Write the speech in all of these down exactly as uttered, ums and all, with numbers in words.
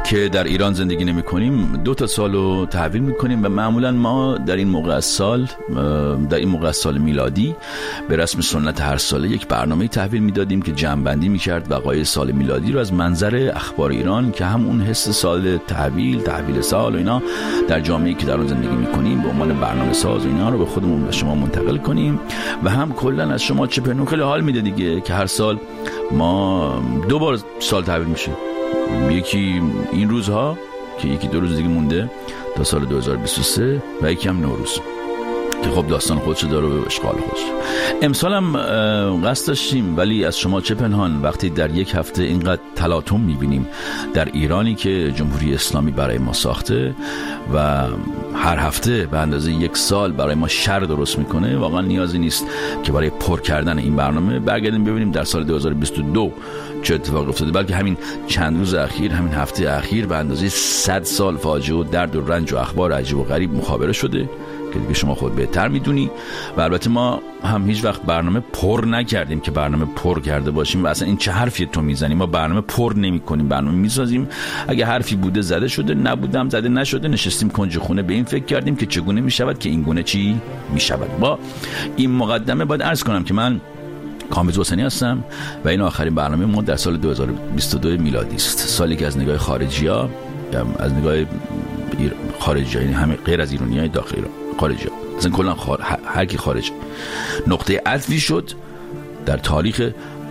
که در ایران زندگی نمی کنیم دو تا سالو تحویل می کنیم و معمولا ما در این موقع از سال در این موقع از سال میلادی به رسم سنت هر ساله یک برنامه تحویل می دادیم که جمع‌بندی می کرد وقایع سال میلادی رو از منظر اخبار ایران که هم اون حس سال تحویل تحویل سال و اینا در جامعه‌ای که در اون زندگی می کنیم به عنوان برنامه ساز و اینا رو به خودمون و شما منتقل کنیم و هم کلا از شما چه پنو خیلی حال میده دیگه که هر سال ما دو بار سال تحویل میشه، یکی این روزها که یکی دو روز دیگه مونده تا سال دو هزار و بیست و سه و یکی هم نوروز که خب داستان خودش داره و اشغال خودش. امسال هم قصد داشتیم ولی از شما چه پنهان وقتی در یک هفته اینقدر تلاطم میبینیم در ایرانی که جمهوری اسلامی برای ما ساخته و هر هفته به اندازه یک سال برای ما شر درست میکنه، واقعا نیازی نیست که برای پر کردن این برنامه برگردیم ببینیم در سال دو هزار و بیست و دو چه اتفاق افتاده، بلکه همین چند روز اخیر، همین هفته اخیر به اندازه صد سال فاجعه و درد و رنج و اخبار عجیب و غریب مخابره شده که دیگه شما خود بهتر میدونی. و البته ما هم هیچ وقت برنامه پر نکردیم که برنامه پر کرده باشیم و اصلا این چه حرفی تو میزنیم، ما برنامه پر نمی کنیم، برنامه میسازیم، اگه حرفی بوده زده شده، نبودم زده نشده، نشستیم کنج خونه به این فکر کردیم که چگونه میشود که این گونه چی میشود. با این مقدمه باید عرض کنم که من کامبیز حسینی هستم و این آخرین برنامه ما در سال دو هزار و بیست و دو میلادی است، سالی که از نگاه خارجی‌ها، از نگاه خارجی، یعنی همه غیر از ایرانیای داخل ایران، خارجی مثلا کلا خار... هر کی خارج نقطه عطفی شد در تاریخ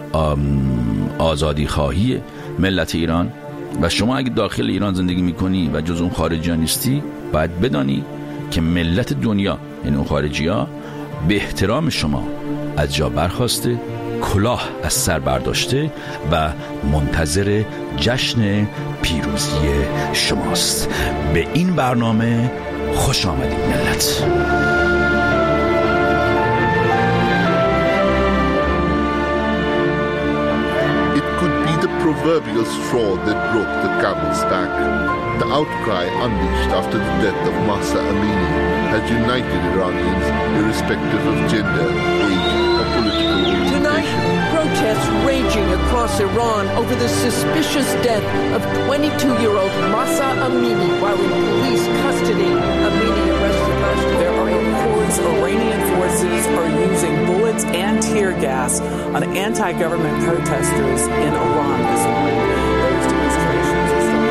آزادی خواهی ملت ایران. و شما اگه داخل ایران زندگی میکنی و جز اون خارجی ها نیستی، باید بدانی که ملت دنیا، یعنی اون خارجی ها، به احترام شما از جا برخاسته، کلاه از سر برداشته و منتظر جشن پیروزی شماست. به این برنامه خوش آمدید ملت. It could be the proverbial straw that broke the camel's back. The outcry unleashed after the death of Mahsa Amini has united Iranians irrespective of gender, age, or political orientation. Tonight, protests raging across Iran over the suspicious death of twenty-two-year-old Mahsa Amini while in police custody. Amini arrested last week. There are reports Iranian forces are using bullets and tear gas on anti-government protesters in Iran this morning. Those demonstrations are starting.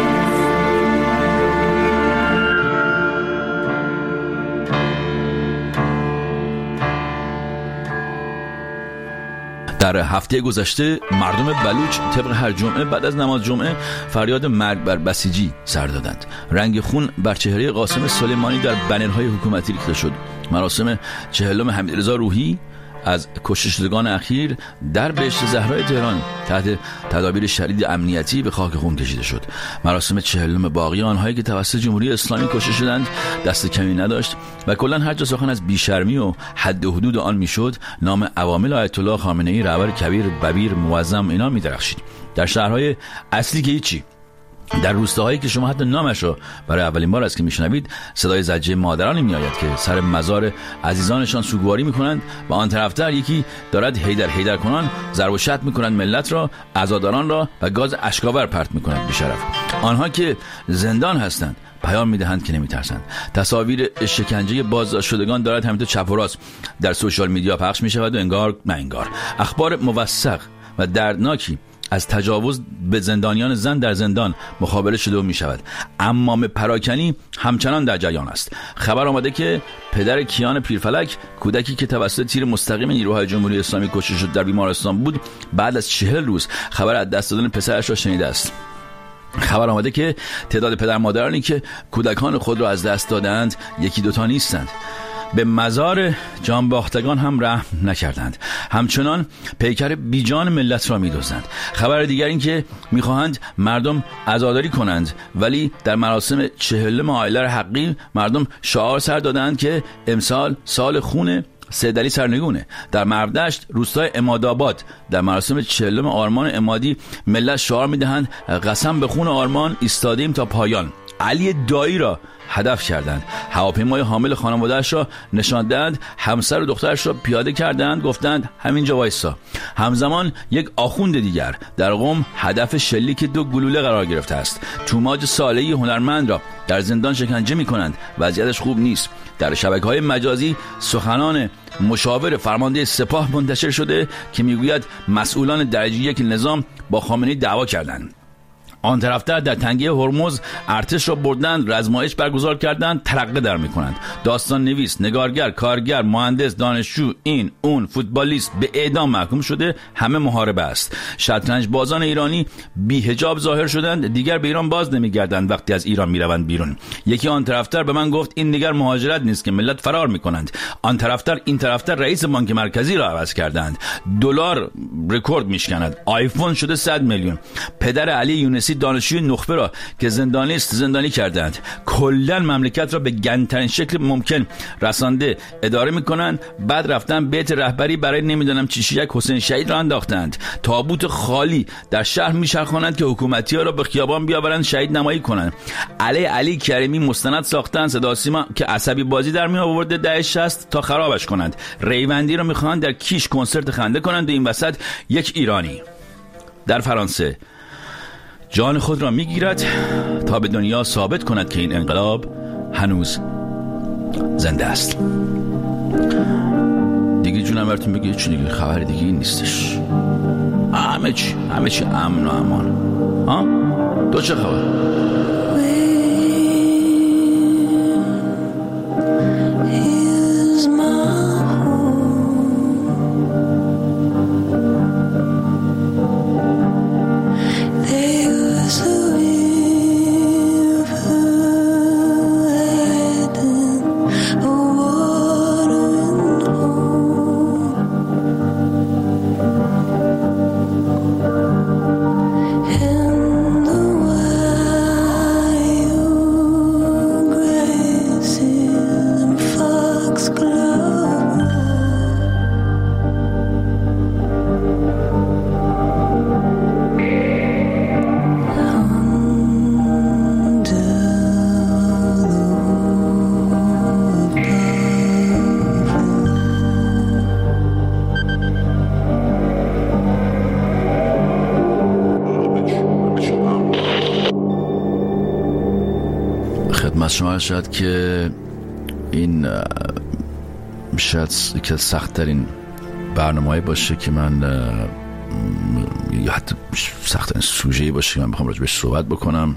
در هفته گذشته مردم بلوچ طبق هر جمعه بعد از نماز جمعه فریاد مرگ بر بسیجی سر دادند. رنگ خون بر چهره قاسم سلیمانی در بنرهای حکومتی ریخته شد. مراسم چهلم حمیدرضا روحی از کشته شدگان اخیر در بهشت زهرای تهران تحت تدابیر شدید امنیتی به خاک خون کشیده شد. مراسم چهلم باقی آنهایی که توسط جمهوری اسلامی کشته شدند دست کمی نداشت و کلا هر جا سخن از بیشرمی و حد و حدود آن میشد، نام عوامل آیت الله خامنه‌ای، رهبر کبیر، ببیر، معظم اینا میدرخشید. در شهرهای اصلی که هیچی، در روستاهایی که شما حتی نامش رو برای اولین بار است که میشنوید، صدای زجه مادرانی میآید که سر مزار عزیزانشان سوگواری میکنند و آن طرفتر یکی دارد هیدر هیدر کنان ضرب و شتم میکنند ملت را، عزاداران را و گاز اشکاور پرت میکنند به شرف. آنها که زندان هستند پیام میدهند که نمیترسند. تصاویر شکنجه بازداشت شدگان دارد همینطور چپ و راست در سوشال میدیا پخش میشود و انگار نه انگار اخبار موثق و دردناکی از تجاوز به زندانیان زن در زندان مخابره شده و می شود. امام پراکنی همچنان در جریان است. خبر آمده که پدر کیان پیرفلک، کودکی که توسط تیر مستقیم نیروهای جمهوری اسلامی کشته شد در بیمارستان بود، بعد از چهل روز خبر از دست دادن پسرش را شنیده است. خبر آمده که تعداد پدر مادرانی که کودکان خود را از دست دادند یکی دوتا نیستند. به مزار جانباختگان هم رحم نکردند، همچنان پیکر بیجان ملت را می‌دزدند. خبر دیگر این که می‌خواهند مردم عزاداری کنند، ولی در مراسم چهلم عائله حقی مردم شعار سر دادند که امسال سال خون سیدعلی سرنگونه. در مردشت روستای عمادآباد در مراسم چهلم آرمان عمادی ملت شعار می‌دهند قسم به خون آرمان ایستادیم تا پایان. علی دایی را هدف کردند. هواپیمای حامل خانواده‌اش را نشاندند، همسر و دخترش را پیاده کردند، گفتند همینجا وایسا. همزمان یک آخوند دیگر در قم هدف شلیک دو گلوله قرار گرفته است. توماج صالحی هنرمند را در زندان شکنجه می‌کنند، وضعیتش خوب نیست. در شبکه‌های مجازی سخنان مشاور فرمانده سپاه منتشر شده که میگوید مسئولان درجه یک نظام با خامنه‌ای دعوا کردند. آن طرفتر در تنگه هرمز ارتش را بردند، رزمایش برگزار کردند، ترقه در میکنند. داستان نویس، نگارگر، کارگر، مهندس، دانشجو، این اون فوتبالیست به اعدام محکوم شده، همه محاربه است. شطرنج بازان ایرانی بی حجاب ظاهر شدند، دیگر به ایران باز نمیگردند وقتی از ایران میروند بیرون. یکی آن طرفتر به من گفت این دیگر مهاجرت نیست که ملت فرار میکنند. آن طرفتر این طرفتر رئیس بانک مرکزی را عوض کردند. دلار رکورد میشکند، آیفون شده صد میلیون. پدر علی یونسی دانشجوی نخبه را که زندانی است زندانی کردند. کلا مملکت را به گندترین شکل ممکن رسانده اداره میکنند. بعد رفتن بیت رهبری برای نمیدونم چی شیک حسین شهید را انداختند. تابوت خالی در شهر میچرخانند که حکومتی ها را به خیابان بیاورند شهید نمایی کنند. علی علی کریمی مستند ساختن صدا سیما که عصبی بازی در می آورده دهه شصت تا خرابش کنند. ریوندی را میخواهند در کیش کنسرت خنده کنند و این وسط یک ایرانی در فرانسه جان خود را میگیرد تا به دنیا ثابت کند که این انقلاب هنوز زنده است. دیگه جونم براتون بگه چون دیگه خبر دیگه این نیستش. همه چی همه چی امن و امان. ها تو چه خبر؟ شما شاید که این شاید که سخت ترین برنامه‌ای باشه که من یا حتی سخت ترین سوژه‌ای باشه که من بخوام راجع بهش صحبت بکنم.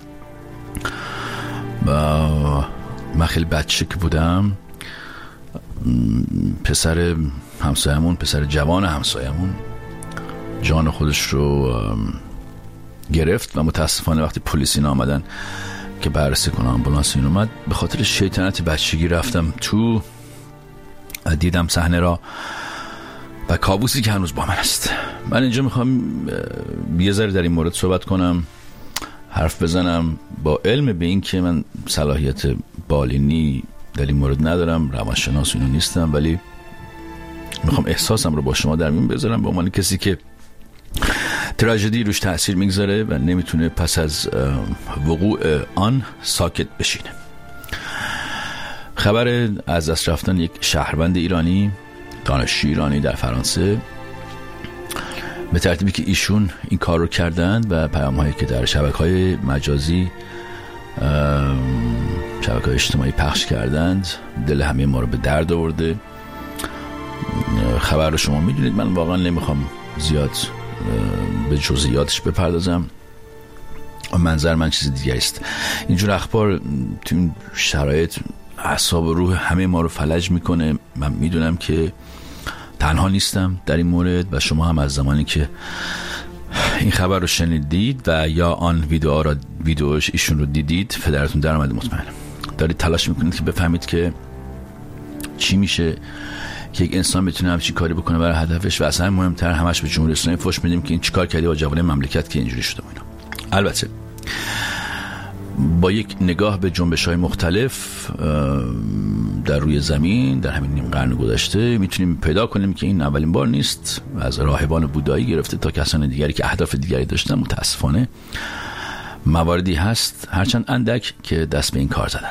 من خیلی بچه که بودم پسر همسایمون، پسر جوان همسایمون جان خودش رو گرفت و متاسفانه وقتی پلیس اینا آمدن که بررسی کنم آمبولانس این اومد، به خاطر شیطنت بچگی رفتم تو، دیدم صحنه را و کابوسی که هنوز با من است. من اینجا میخوام یه ذره در این مورد صحبت کنم، حرف بزنم با علم به این که من صلاحیت بالینی در این مورد ندارم، روانشناس اینو نیستم، ولی میخوام احساسم رو با شما در میون بذارم به عنوان کسی که تراژدی روش تأثیر میگذاره و نمیتونه پس از وقوع آن ساکت بشینه. خبر از دست رفتن یک شهروند ایرانی، دانشجوی ایرانی در فرانسه، به ترتیبی که ایشون این کار رو کردند و پیام هایی که در شبکه‌های مجازی، شبکه‌های اجتماعی پخش کردند، دل همه ما رو به درد آورده. خبر رو شما میدونید، من واقعا نمیخوام زیاد به جزئیاتش بپردازم، منظر من چیز دیگه است. اینجور اخبار تو این شرایط اعصاب و روح همه ما رو فلج میکنه. من میدونم که تنها نیستم در این مورد و شما هم از زمانی که این خبر رو شنیدید و یا آن ویدیو را ویدیوش ایشون رو دیدید، پدرتون در اومده، مطمئنم دارید تلاش میکنید که بفهمید که چی میشه که یک انسان بتونه همچی کاری بکنه برای هدفش و اصلا مهمتر همش به جمهوری اسلامی فوش میدیم که این چیکار کردی با جوانای مملکت که اینجوری شده. اینا البته با یک نگاه به جنبش‌های مختلف در روی زمین در همین نیم قرن گذشته میتونیم پیدا کنیم که این اولین بار نیست، از راهبان بودایی گرفته تا کسان دیگری که اهداف دیگری داشتن متاسفانه مواردی هست هرچند اندک که دست به این کار زدن.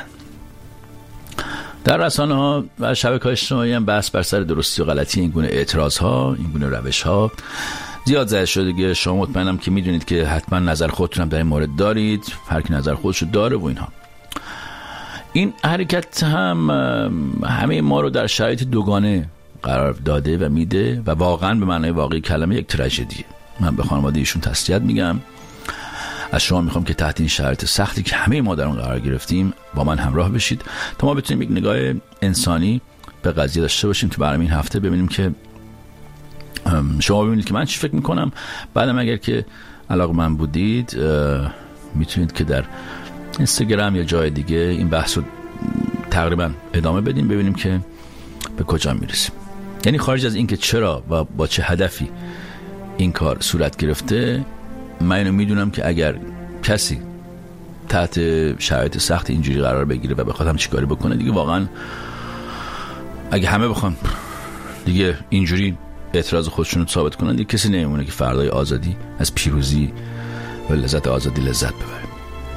در رسانه ها و شبکه‌های اجتماعی هم بحث بر سر درستی و غلطی این گونه اعتراض ها، این گونه روش ها زیاد زده شده دیگه. شما مطمئنم که میدونید که حتما نظر خودتون هم در این مورد دارید، هر کی نظر خودشو داره و اینها. این حرکت هم همه ما رو در شرایط دوگانه قرار داده و میده و واقعا به معنای واقعی کلمه یک تراژدیه. من به خانواده ایشون تسلیت میگم. از شما میخوام که تحت این شرایط سختی که همه ما در اون قرار گرفتیم با من همراه بشید تا ما بتونیم یک نگاه انسانی به قضیه داشته باشیم. تو برنامه این هفته ببینیم که شما ببینید که من چی فکر میکنم. بعدم اگر که علاقه من بودید میتونید که در اینستاگرام یا جای دیگه این بحث رو تقریبا ادامه بدیم، ببینیم که به کجا میرسیم. یعنی خارج از این که چرا و با چه هدفی این کار صورت گرفته، من اینو میدونم که اگر کسی تحت شرایط سخت اینجوری قرار بگیره و بخواد هم چیکاری بکنه دیگه، واقعا اگه همه بخوان دیگه اینجوری اعتراض خودشون رو ثابت کنن دیگه کسی نمیمونه که فردای آزادی از پیروزی و لذت آزادی لذت ببره.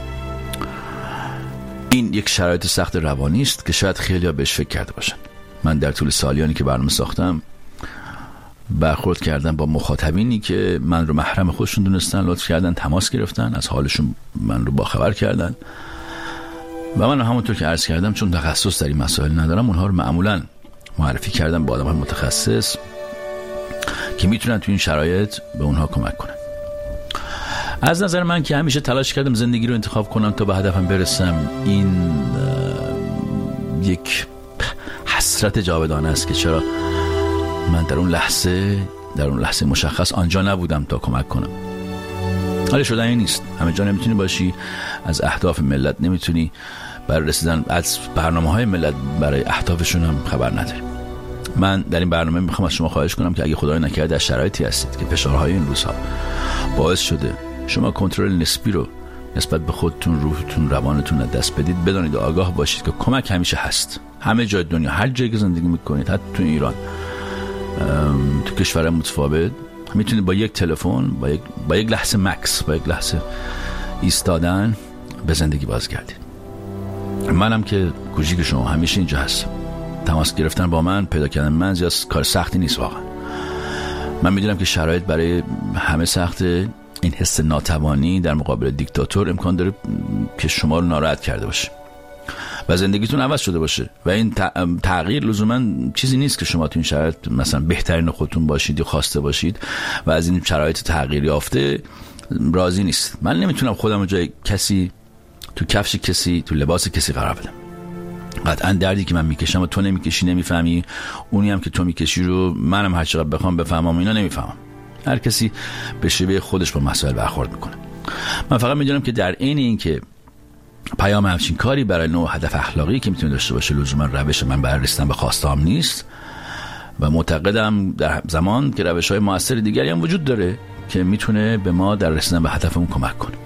این یک شرایط سخت روانی است که شاید خیلی‌ها بهش فکر کرده باشن. من در طول سالیانی که برنامه ساختم برخورد کردم با مخاطبینی که من رو محرم خودشون دونستن، لطف کردن تماس گرفتن، از حالشون من رو باخبر کردن و من همونطور که عرض کردم چون تخصص در این مسائل ندارم اونها رو معمولاً معرفی کردم با آدم‌های متخصص که میتونن تو این شرایط به اونها کمک کنن. از نظر من که همیشه تلاش کردم زندگی رو انتخاب کنم تا به هدفم برسم، این یک حسرت جاودانه است که چرا من در اون لحظه در اون لحظه مشخص آنجا نبودم تا کمک کنم. حالا شدنی نیست، همه جا نمیتونی باشی، از اهداف ملت نمیتونی برای رسیدن از برنامه‌های ملت برای اهدافشون هم خبر نداری. من در این برنامه میخوام از شما خواهش کنم که اگه خدای نکرده در شرایطی هستید که فشارهای این روزها باعث شده شما کنترل نسبی رو نسبت به خودتون، روحتون، روانتون از دست بدید، بدانید و آگاه باشید که کمک همیشه هست. همه جای دنیا، هر جایی که زندگی میکنید، حتی تو ایران، تو کشور متفاوت، میتونید با یک تلفن، با یک با یک لحظه مکس، با یک لحظه ایستادن به زندگی بازگردید. منم که کوچیک شما همیشه اینجا هستم. تماس گرفتن با من، پیدا کردن من زیاد کار سختی نیست واقعا. من میدونم که شرایط برای همه سخته. این حس ناتوانی در مقابل دیکتاتور امکان داره که شما رو ناراحت کرده باشه و زندگیتون عوض شده باشه و این تغییر لزوما چیزی نیست که شما تو این شرایط مثلا بهترین خودتون باشید یا خواسته باشید و از این شرایط تغییر یافته راضی نیست. من نمیتونم خودم رو جای کسی، تو کفش کسی، تو لباس کسی قرار بدم. قطعا دردی که من میکشم و تو نمیکشی، نمیفهمی، اونی هم که تو میکشی رو منم هر چقدر بخوام بفهمم اینا نمیفهمم. هر کسی به شیوه خودش با مسائل برخورد میکنه. من فقط میدونم که در عین این که پیام همچین کاری برای نوع هدف اخلاقی که میتونه داشته باشه لزوما روش من برای رسیدن به خواستهام نیست و معتقدم در زمان که روش‌های موثر دیگری هم وجود داره که میتونه به ما در رسیدن به هدفمون کمک کنه.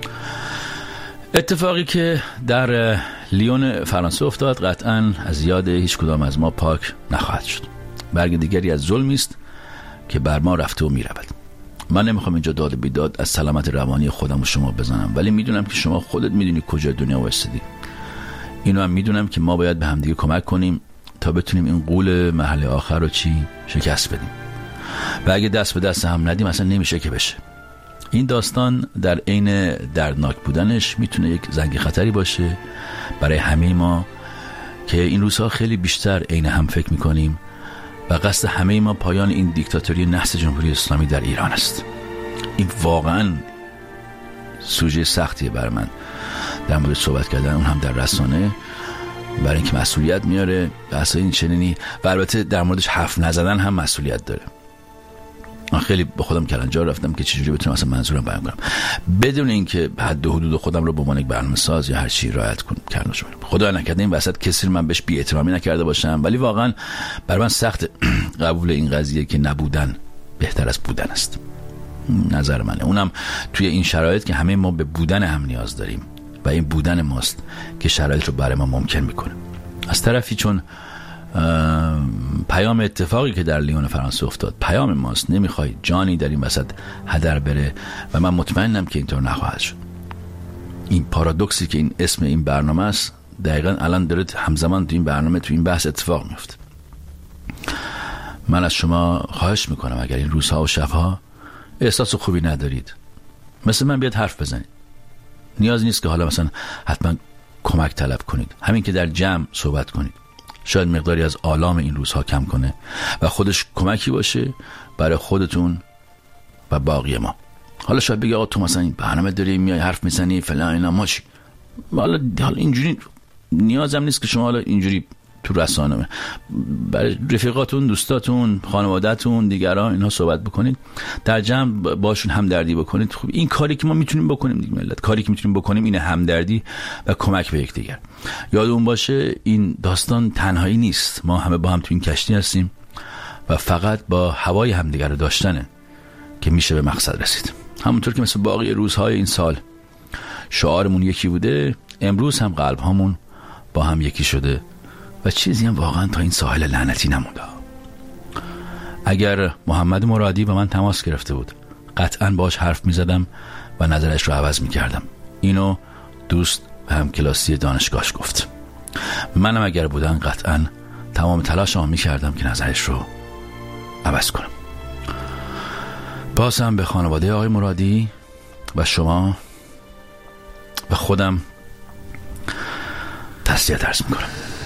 اتفاقی که در لیون فرانسه افتاد قطعاً از یاد هیچ کدام از ما پاک نخواهد شد. برگ دیگری از ظلمی است که بر ما رفته و میرود. من نمیخوام اینجا داد و بیداد از سلامت روانی خودم و شما بزنم، ولی میدونم که شما خودت میدونی کجا دنیا وایسادی. اینو هم میدونم که ما باید به همدیگه کمک کنیم تا بتونیم این غول مرحله آخر رو چی شکست بدیم و اگه دست به دست هم ندیم اصلا نمیشه که بشه. این داستان در عین دردناک بودنش میتونه یک زنگ خطری باشه برای همه ما که این روزها خیلی بیشتر عین هم فکر میکنیم و قصد همه ما پایان این دیکتاتوری نحس جمهوری اسلامی در ایران است. این واقعا سوژه سختیه برای من در مورد صحبت کردن، اون هم در رسانه، برای اینکه مسئولیت میاره بحث این چنینی و البته در موردش حرف نزدن هم مسئولیت داره. من خیلی به خودم کلنجار رفتم که چجوری بتونم اصلا منظورم بیان کنم بدون اینکه حد و حدود خودم رو به عنوان یک برنامه‌ساز یا هر چی رعایت کنم کردم. خدا نکرده این وسط کسی رو من بهش بی احترامی نکرده باشم، ولی واقعا برای من سخت قبول این قضیه که نبودن بهتر از بودن است. نظر منه، اونم توی این شرایط که همه ما به بودن هم نیاز داریم و این بودن ماست که شرایط رو برای ما ممکن میکنه. از طرفی چون پیام اتفاقی که در لیون فرانسه افتاد پیام ماست، نمیخوای جانی در این وسط هدر بره و من مطمئنم که اینطور نخواهد شد. این پارادوکسی که این اسم این برنامه است دقیقاً الان داره همزمان تو این برنامه تو این بحث اتفاق میفته. من از شما خواهش میکنم اگر این روزها و شبها احساس خوبی ندارید مثل من بیاد حرف بزنید. نیاز نیست که حالا مثلا حتما کمک طلب کنید، همین که در جمع صحبت کنید شاید مقداری از آلام این روزها کم کنه و خودش کمکی باشه برای خودتون و باقی ما. حالا شاید بگی آقا تو مثلا این برنامه داری میای حرف میزنی فلان اینا، ما چی؟ حالا حالا اینجوری نیازم نیست که شما حالا اینجوری تو رسانه برای رفیقاتون، دوستاتون، خانواده‌تون، دیگران اینها صحبت بکنید، در جمع باشون همدردی بکنید. خب این کاری که ما میتونیم بکنیم دیگه ملت، کاری که میتونیم بکنیم اینه همدردی و کمک به یکدیگر. یادمون باشه این داستان تنهایی نیست، ما همه با هم تو این کشتی هستیم و فقط با هوای همدیگر رو داشتنه که میشه به مقصد رسید. همونطور که مثل باقی روزهای این سال شعارمون یکی بوده، امروز هم قلب هامون با هم یکی شده و چیزی هم واقعا تا این ساحل لعنتی نمونده. اگر محمد مرادی با من تماس گرفته بود قطعا باش حرف می زدم و نظرش رو عوض می کردم. اینو دوست و همکلاسی دانشگاهش گفت. منم اگر بودن قطعا تمام تلاشم می کردم که نظرش رو عوض کنم. بازم به خانواده آقای مرادی و شما و خودم تسلیت عرض می کنم.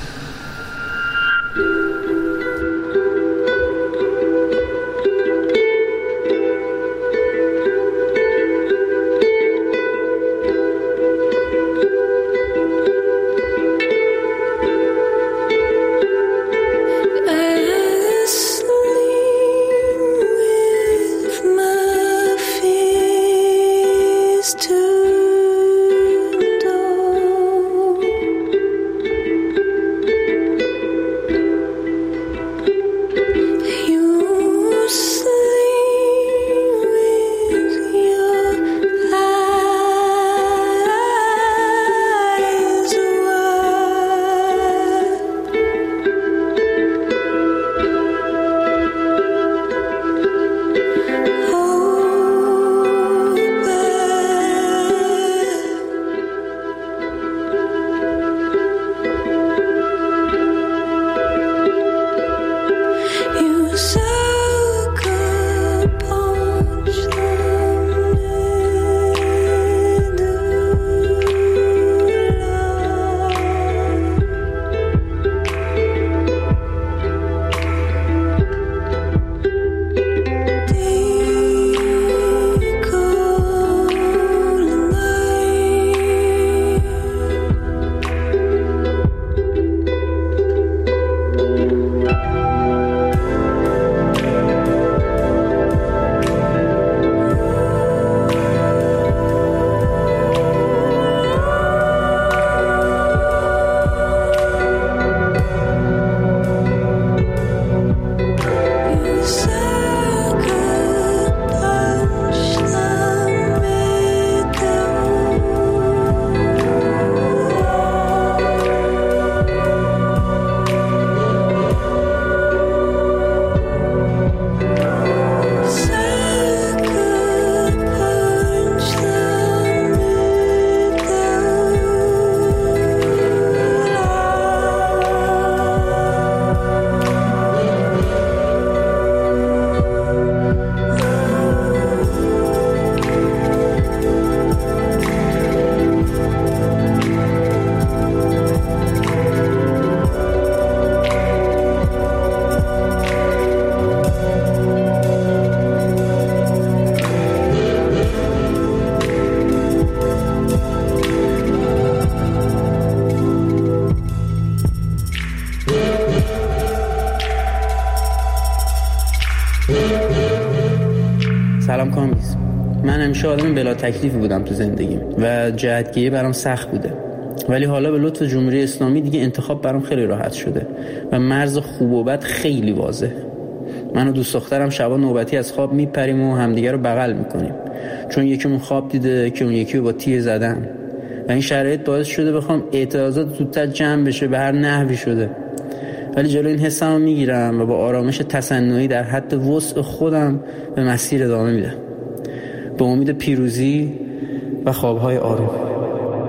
سلام کامیز. من همیشه آدم بلا تکلیفی بودم تو زندگیم و جهتگیری برام سخت بوده، ولی حالا به لطف جمهوری اسلامی دیگه انتخاب برام خیلی راحت شده و مرز خوب و بد خیلی واضحه. من و دوست دخترم شبا نوبتی از خواب میپریم و همدیگه رو بغل میکنیم، چون یکیمون خواب دیده که اون یکی رو با تیر زدن و این شرایط باعث شده بخوام اعتراضات زودتر جمع بشه به هر نحوی شده، ولی جلوی این حسم رو میگیرم و با آرامش تصنعی در حد وسع خودم به مسیر ادامه میدم، به امید پیروزی و خوابهای آروم.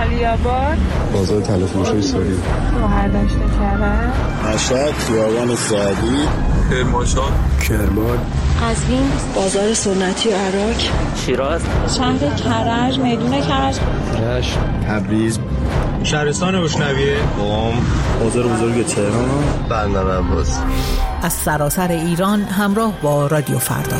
علی‌آباد، بازار تلفروشی سوری، مهردشت کرج، مشهد، خیابان سعدی، کرمانشاه، کرمان، قزوین، بازار سنتی و عراق، شیراز، شهر کرج، میدون کرج، رشت، تبریز، شهرستان روشنویه، قم، بازار بزرگ تهران، بندر عباس. از سراسر ایران همراه با رادیو فردا.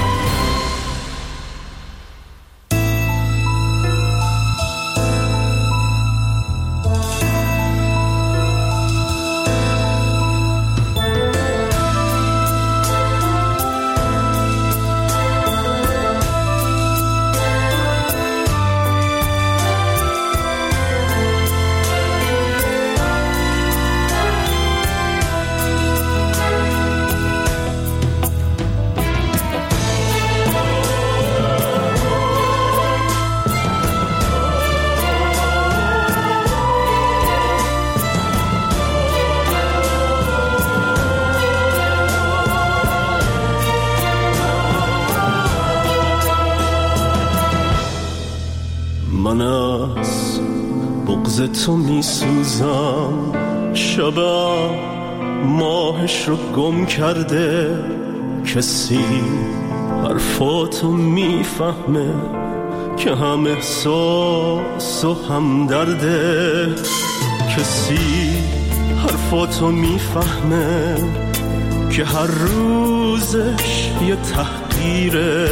من از بغض تو می سوزم، شبم ماهش رو گم کرده، کسی حرفاتو می فهمه که هم احساس و هم درده، کسی حرفاتو می فهمه که هر روزش یه تحقیره،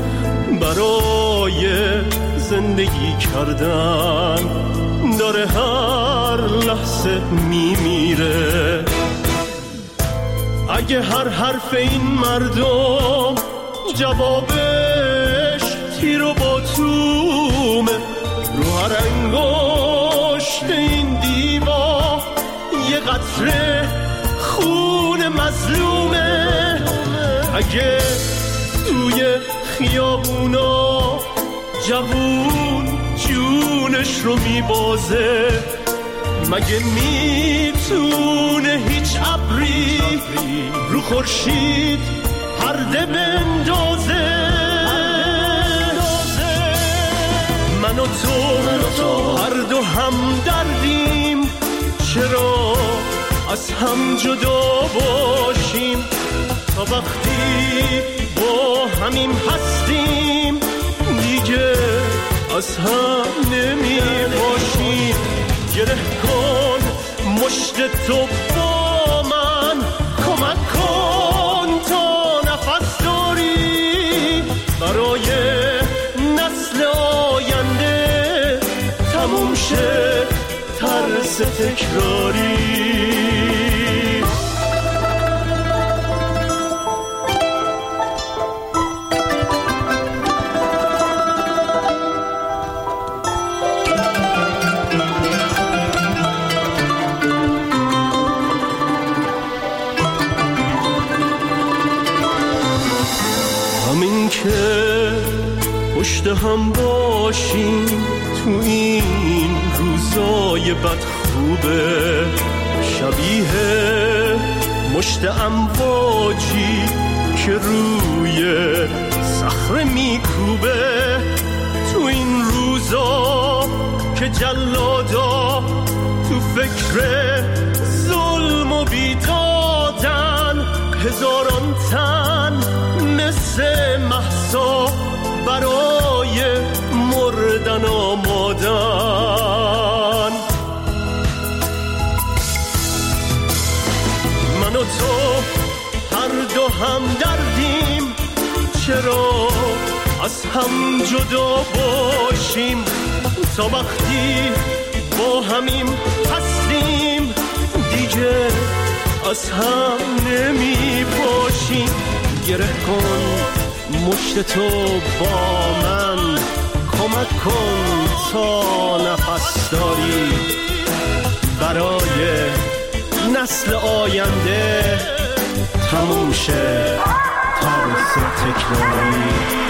برای زندگی کردن داره هر لحظه میمیره. اگه هر حرف این مردم جوابش تیر و باتومه، رو هر انگشت این دیوار یه قطره خون مظلومه، اگه توی خیابونا جوون جونش رو میبازه، مگه میتونه هیچ ابری رو خورشید پرده بندازه؟ من و تو هر دو هم دردیم، چرا از هم جدا باشیم؟ تا وقتی با همیم هستیم دیگه از هم نمی باشیم. گره کن مشت تو با من، کمک کن تا نفس داری، برای نسل آینده تموم شه ترس تکراری. که پشت هم باشیم تو این روزای بد خوبه، شبیه مشت امواجی که روی صخره میکوبه. تو این روزا که جلادا تو فکر ظلم و بیدادن، هزاران تن مثل مهسا برای مردن آمادن. من و تو هر دو هم دردیم، چرا از هم جدا باشیم؟ تا وقتی با همیم هستیم دیگه از هم نمی باشیم. گره کن مشت تو با من، کمک کن تا نفس داری، برای نسل آینده تموم شه ترس تکراری.